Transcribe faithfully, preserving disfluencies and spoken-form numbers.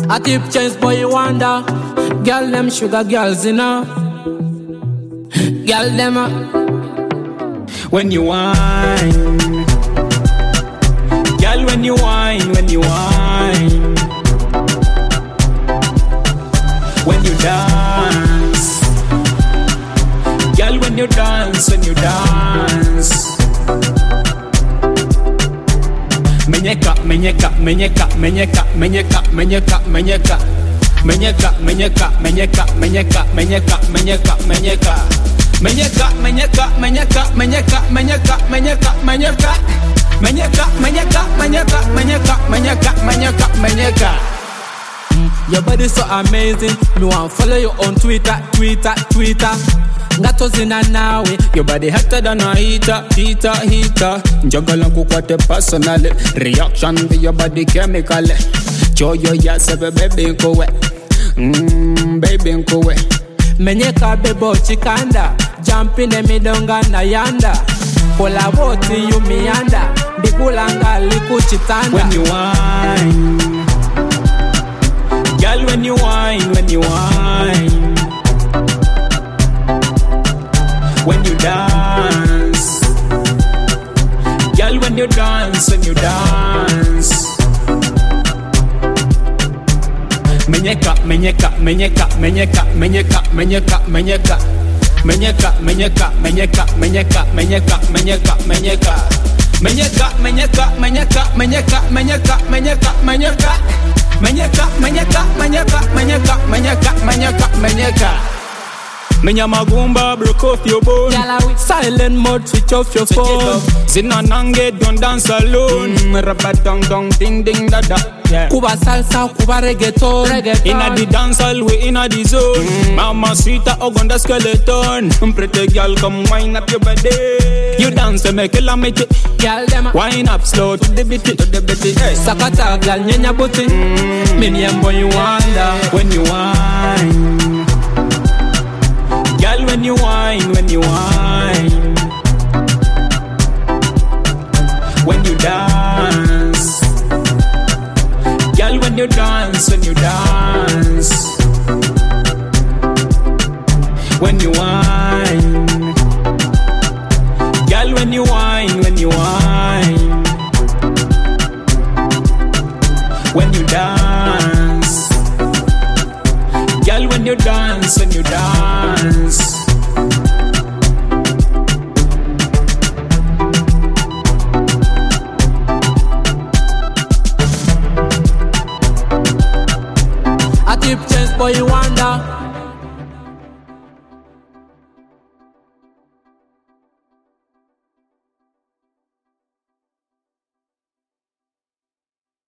A tip chase boy you wonder. Girl them sugar girls you know. Girl them uh, when you whine. Girl when you whine, when you whine. When you dance. Girl when you dance, when you dance. Menyeka, menyeka, menyeka, menyeka, menyeka, menyeka, menyeka. Menyeka, menyeka, menyeka, menyeka, menyeka, menyeka, menyeka. Menyeka, menyeka, menyeka, menyeka, menyeka, menyeka, menyeka. Menyeka, menyeka, menyeka, menyeka, menyeka, menyeka, menyeka. Your body so amazing. Me want follow you on Twitter, Twitter, Twitter. Ngatozina nawe. Your body hotter than a heater, heater, heater. Njagala kukwate personally. Reaction to your body chemically. Show your yourself, baby, go away. Mmm, baby, go away. Menyeka bebo chikanda. Jump in the midonga na yanda. Kola boti you mianda. Bigulanga liku chitanda. When you whine. Girl, when you whine, when you whine. When you dance. Girl, when you dance, when you dance. Menyeka, menyeka, menyeka, menyeka, menyeka, menyeka, menyeka. Menyeka, menyeka, menyeka, menyeka, menyeka, menyeka, menyeka. Menyeka, menyeka, menyeka, menyeka, menyeka, menyeka, menyeka. Menyeka, menyeka, menyeka, menyeka, menyeka, menyeka, menyeka. Menya magumba, broke off your bone. Silent mode, switch off your phone. Zina nange, don't dance alone. Mm, Rabba dong dong, ding ding da da. Yeah. Kuba salsa, kuba reggaeton, reggaeton. Inna the dance hall, we inna the zone. Mm. Mama sweeta, ogonda skeleton. Pretty girl, come wind up your body. You dance to make it la make it. Girl dem wind up slow to the beat, to the beat. Hey. Sakata, girl nyenya booty. Mm. Many a boy you wonder when you whine. Girl, when you whine, when you whine. When you dance. Girl, when you dance, when you dance. When you whine. Girl, when you whine, when you whine. When you dance. Girl, when you dance, when you dance. A tip chase boy you wonder.